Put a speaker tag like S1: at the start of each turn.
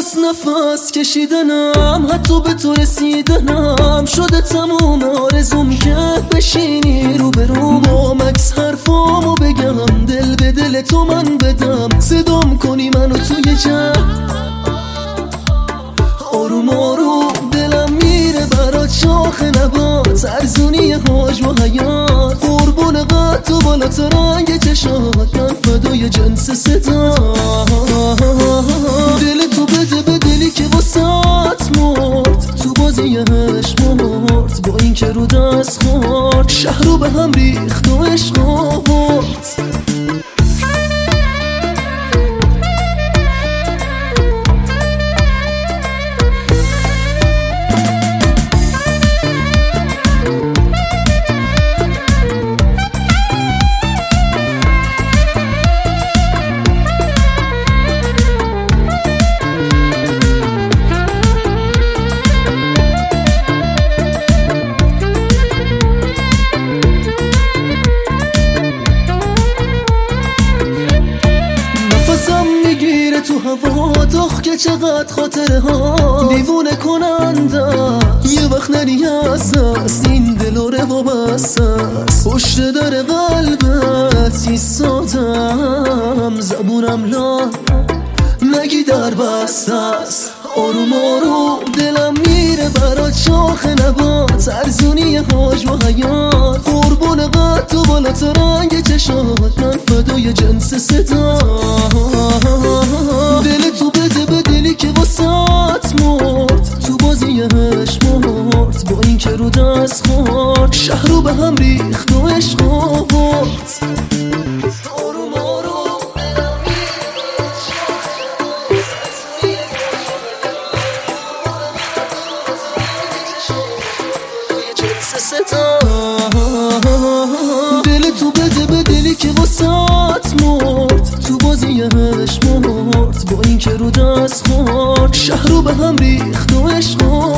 S1: نفس نفس کشیدنم، حتی به تو رسیدنم شده تموم آرزوم که بشینی رو به رو با مکس حرفامو بگم، دل به دل تو من بدم، صدام کنی منو توی جمع. آروم آروم دلم میره برات شاخ نبات، ارزونی حجم و حیات، قربون قد و بالات رنگ چشات، من فدای جنس صدا. دل تو بده به دلی که واسات مرد، تو بازی عشق مرد، با این که رو دست خورد شهر رو به هم ریخت و عشق آورد. تو هوا داغ که چقدر خاطره ها دیوونه کننده، یه وقت نری هست این دل و روا بست، پشت در قلبت ایستادم، زبونم لا نگی در بست است. آروم آروم دلم میره برات شاخ نبات، ارزونی حجم و حیات، قربون قد و بالات رنگ چشات، من فدای جنس صدا. دل تو بده به دلی که واسات مرد، تو بازی عشق مرد، با این که رو دست خورد شهر رو به هم ریخت و عشق آورد. دل تو بده به دلی که واسات مرد، تو بازی عشق مرد، با این که رو دست خورد شهر رو به هم ریخت و عشق